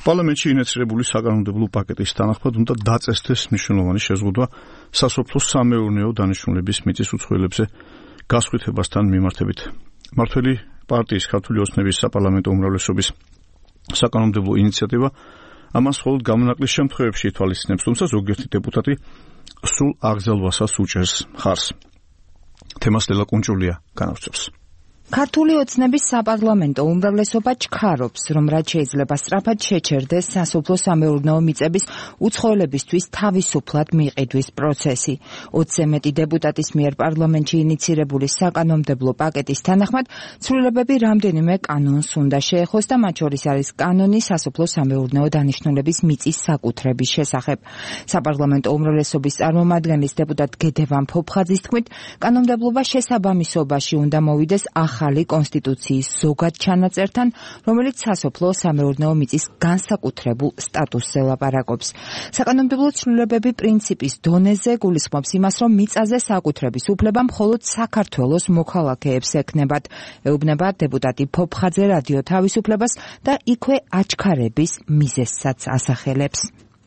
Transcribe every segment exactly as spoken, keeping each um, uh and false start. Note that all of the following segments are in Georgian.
პარლამენტში ინიციირებული საკანონმდებლო პაკეტის თანახმად უნდა დაწესდეს მნიშვნელოვანი შეზღუდვა სასოფლო-სამეურნეო დანიშნულების მიწის უცხოელებზე გასხვითებასთან მიმართებით. მმართველი პარტიის ქართული ოცნების საპარლამენტო უმრავლესობის საკანონმდებლო ინიციატივა ამას მხოლოდ გამონაკლის შემთხვევებში ითვალისწინებს, თუმცა ზოგიერთი დეპუტატი სულ აღზევასაც უჭერს მხარს. თემას ლელა კუნჭულია განავრცობს. ქართული ოცნების საპარლამენტო უმრავლესობა ჩქარობს, რომ რაც შეიძლება სწრაფად შეჩერდეს სასოფლო-სამეურნეო მიწების უცხოელებისთვის თავისუფლად მიყიდვის პროცესი. ოცზე მეტი დეპუტატის მიერ პარლამენტში ინიციირებული საკანონმდებლო პაკეტის თანახმად ცვლილებები რამდენიმე კანონს უნდა შეეხოს და მათ შორის არის კანონი სასოფლო-სამეურნეო დანიშნულების მიწის საკუთრების შესახებ. საპარლამენტო უმრავლესობის წარმომადგენლის დეპუტატ გედევან ფოფხაძის თქმით, კანონმდებლობა შესაბამისობაში უნდა მოვიდეს ახალი კონსტიტუციის ზოგად ჩანაწერთან, რომელიც სასოფლო-სამეურნეო მიწის განსაკუთრებულ სტატუსზე ლაპარაკობს. საკანონმდებლო ცვლილებები პრინციპის დონეზე გულისხმობს იმას, რომ მიწაზე საკუთრების უფლება მხოლოდ საქართველოს მოქალაქეებს ექნებათ. ეუბნება დეპუტატი ფოფხაძე რადიო თავისუფლებას და იქვე აჩქარების მიზეზსაც ასახელებს.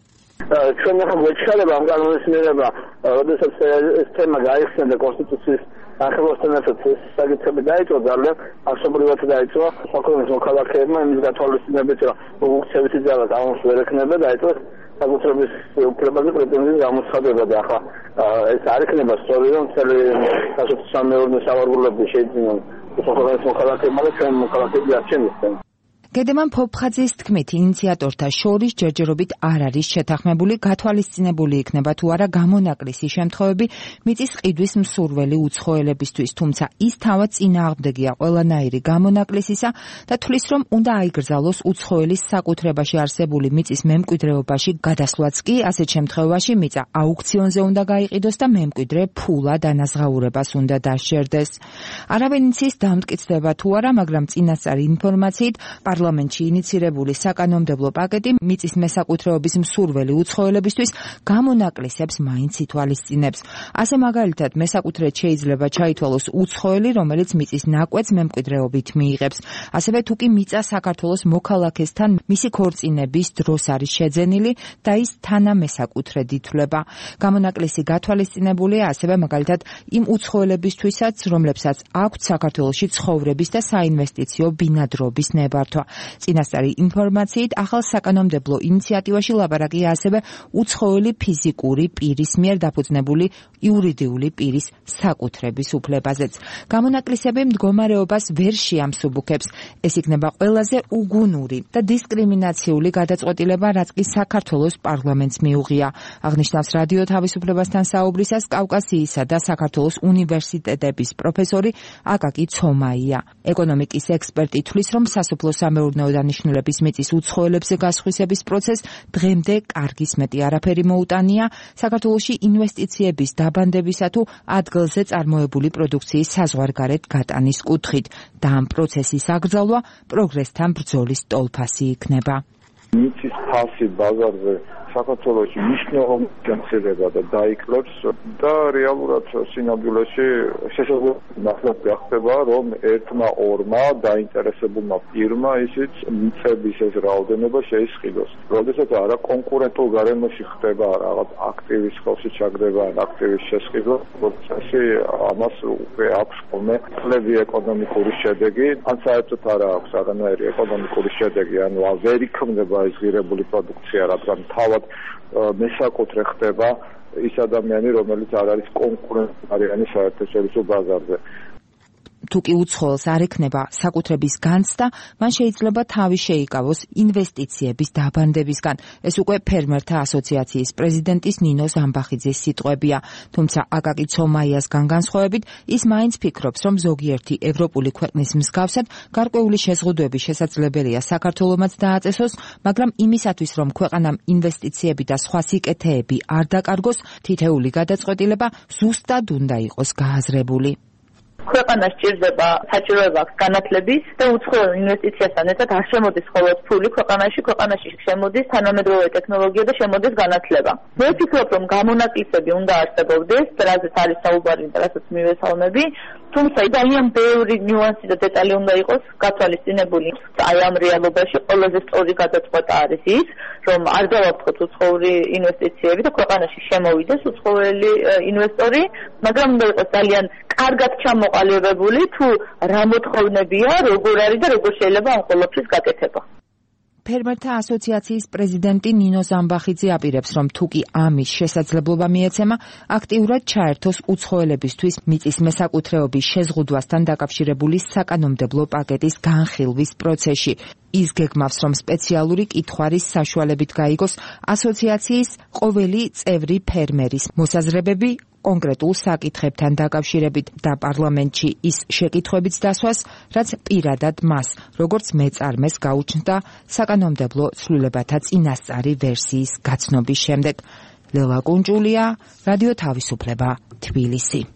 ჩვენ ახლა გვეჩქარება ამ კანონის მიღება, როდესაც ეს თემა გაიხსნა და კონსტიტუციის ახალოსთან ერთად საკითხები დაიწყო, ძალიან ასობრივად დაიწყო საქართველოს მოქალაქეებმა იმის გათვალისწინებით, რომ უქცევითი ძალა გამოს ვერ ექნება დაიწყო საკუთრების უფლებაზე პრეტენზიის გამოცხადება და ახლა ეს არ იქნება სწორი, რომ მთელი სასოფლო-სამეურნეო სავარგულები შეიძინონ საქართველოს მოქალაქეებმა და ჩვენ მოქალაქეები არჩენისთენ. გედევან ფოფხაძის თქმით, ინიციატორთა შორის ჯერჯერობით არ არის შეთანხმებული, გათვალისწინებული იქნება თუ არა გამონაკლისი შემთხვევები მიწის ყიდვის მსურველი უცხოელებისთვის, თუმცა ის თავად წინააღმდეგია ყველანაირი გამონაკლისისა და თვლის, რომ უნდა აიგრძალოს უცხოელის საკუთრებაში არსებული მიწის მემკვიდრეობაში გადასვლაც კი, ასეთ შემთხვევაში მიწა აუქციონზე უნდა გაიყიდოს და მემკვიდრე ფულად ანაზღაურებას უნდა დასჯერდეს. არავინ იცის დამტკიცდება თუ არა, მაგრამ წინასწარი ინფორმაციით პარლამენტში ინიციირებული საკანონმდებლო პაკეტი მიწის მესაკუთრეობის მსურველი უცხოელებისთვის გამონაკლისებს მაინც ითვალისწინებს. ასე მაგალითად, მესაკუთრედ შეიძლება ჩაითვალოს უცხოელი, რომელიც მიწის ნაკვეთს მემკვიდრეობით მიიღებს. ასევე თუ კი მიწა საქართველოს მოქალაქესთან მისი ქორწინების დროს არის შეძენილი და ის თანამესაკუთრედ ითვლება. გამონაკლისი გათვალისწინებულია ასევე მაგალითად იმ უცხოელებისთვისაც, რომლებსაც აქვთ საქართველოში ცხოვრების და საინვესტიციო ბინადრობის ნებართვა. წინასწარი ინფორმაციით ახალ საკანონმდებლო ინიციატივაში ლაპარაკია ასევე უცხოელი ფიზიკური პირის მიერ დაფუძნებული იურიდიული პირის საკუთრების უფლებაზეც. გამონაკლისები მდგომარეობას ვერ შეამსუბუქებს. ეს იქნება ყველაზე უგუნური და დისკრიმინაციული გადაწყვეტილება, რაც კი საქართველოს პარლამენტს მიუღია. აღნიშნავს რადიო თავისუფლებასთან საუბრისას კავკასიისა და საქართველოს უნივერსიტეტების პროფესორი აკაკი ცომაია. ეკონომიკის ექსპერტი თვლის, რომ სასოფლო-სამეურნეო დანიშნულების მიწის უცხოელებზე გასხვისების პროცესს დღემდე კარგის მეტი არაფერი მოუტანია საქართველოში ინვესტიციების დაბანდებისა თუ ადგილზე წარმოებული პროდუქციის საზღვარგარეთ გატანის კუთხით და ამ პროცესის აკრძალვა პროგრესთან ბრძოლის ტოლფასი იქნება. მიწის ფასი ბაზარზე საქართველოში მნიშვნელოვნად განცდება და დაიკლებს და რეალურად სინამდვილეში შესაძლოა გახდება, რომ ერთმა ორმა დაინტერესებულმა პირმა ისიც მიწების ეს რაოდენობა შეისყიდოს. როდესაც არა კონკურენტულ გარემოში ხდება რაღაც აქტივის ხელში ჩაგდება ან აქტივის შესყიდვა, პროცესი ამას უკვე აქვს ხოლმე წლები ეკონომიკური შედეგი, ან საერთოდ არა აქვს არანაირი ეკონომიკური შედეგი, ანუ ვერ იქმნება ეს ღირებული პროდუქცია, რადგან თავად მესაკუთრე ხდება ის ადამიანი, რომელიც არ არის კონკურენტარიანი საერთაშორისო ბაზარზე. თუ კი უცხოელს არ ექნება საკუთრების განცდა, მან შეიძლება თავი შეიკავოს ინვესტიციების დაბანდებისგან. ეს უკვე ფერმერთა ასოციაციის პრეზიდენტის ნინო ზამბახიძის სიტყვებია. თუმცა აკაკი ცომაიასგან განსხვავებით, ის მაინც ფიქრობს, რომ ზოგიერთი ევროპული ქვეყნის მსგავსად გარკვეული შეზღუდვები შესაძლებელია საქართველომაც დააწესოს, მაგრამ იმისათვის, რომ ქვეყანამ ინვესტიციები და სხვა სიკეთეები არ დაკარგოს, თითეული გადაწყვეტილება ზუსტად უნდა იყოს გააზრებული. ქვეყანას სჭირდება საჭიროება აქვს განათლების და უცხოელ ინვესტიციასთან ერთად არ შემოდის მხოლოდ ფული ქვეყანაში, ქვეყანაში შემოდის თანამედროვე ტექნოლოგია და შემოდის განათლება. მე ვფიქრობ, რომ გამონაკლისები უნდა არსებობდეს, რაზეც არის საუბარი და რასაც მივესალმები, თუმცა ძალიან ბევრი ნიუანსი და დეტალი უნდა იყოს გათვალისწინებული. აი ამ რეალობაში ყველაზე სწორი გადაწყვეტა არის ის, რომ არ დავაფრთხოთ უცხოური ინვესტიციები და ქვეყანაში შემოვიდეს უცხოელი ინვესტორი, მაგრამ უნდა იყოს ძალიან კარგად ჩამოყალიბებული თუ რა მოთხოვნებია, როგორ არის და როგორ შეიძლება ამ ყველაფრის გაკეთება. ფერმერთა ასოციაციის პრეზიდენტი ნინო ზამბახიძე აპირებს, რომ თუ კი ამის შესაძლებლობა მიეცემა, აქტიურად ჩაერთოს უცხოელებისთვის მიწის მესაკუთრეობის შეზღუდვასთან დაკავშირებული საკანონმდებლო პაკეტის განხილვის პროცესში. ის გეგმავს, რომ სპეციალური კითხვარის საშუალებით გაიგოს ასოციაციის ყოველი წევრი ფერმერის მოსაზრებები კონკრეტულ საკითხებთან დაკავშირებით და პარლამენტში ის შეკითხვებიც დასვას, რაც პირადად მას, როგორც მეწარმეს გაუჩნდა საკანონმდებლო ცვლილებათა წინასწარი ვერსიის გაცნობის შემდეგ. ლელა კუნჭულია, რადიო თავისუფლება, თბილისი.